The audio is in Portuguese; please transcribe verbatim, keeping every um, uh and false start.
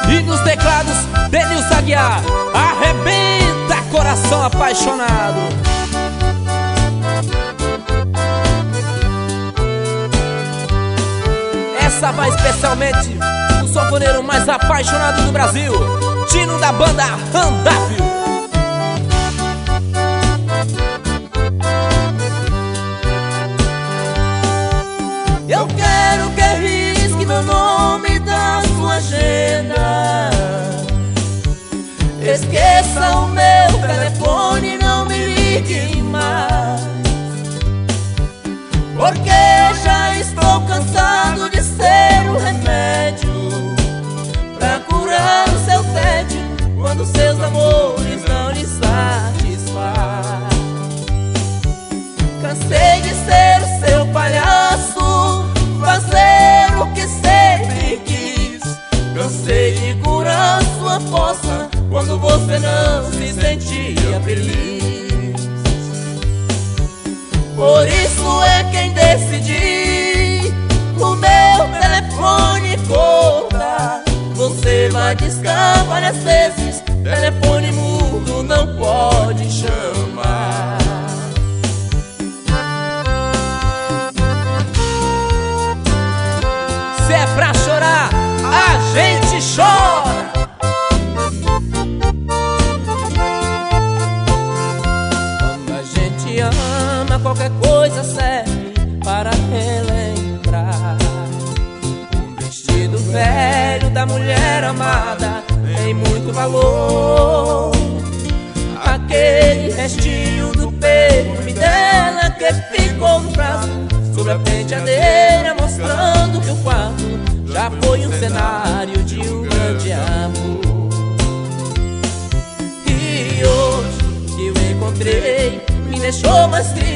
E nos teclados, Denilson Aguiar. Arrebenta, coração apaixonado. Essa vai especialmente o sanfoneiro mais apaixonado do Brasil, Tino da banda Randápio. Eu quero que risque meu nome da sua agenda. Esqueça o meu telefone, não me ligue mais, porque já estou cansado de ser o remédio pra curar o seu tédio quando seus amores não lhe satisfaz. Cansei de ser o seu palhaço, fazer o que sempre quis. Cansei de curar sua fossa quando você não se sentia feliz. Por isso é quem decidi o meu telefone cortar. Você vai discar várias vezes, telefone mudo não pode chamar. Se é pra chorar, a gente chora. Quando a gente ama, qualquer coisa serve para relembrar. Um vestido velho da mulher amada tem muito valor. Aquele restinho do perfume dela que ficou no prazo sobre a penteadeira, mostrando que o quarto já foi um cenário de um grande amor. E hoje que eu encontrei, me deixou mais triste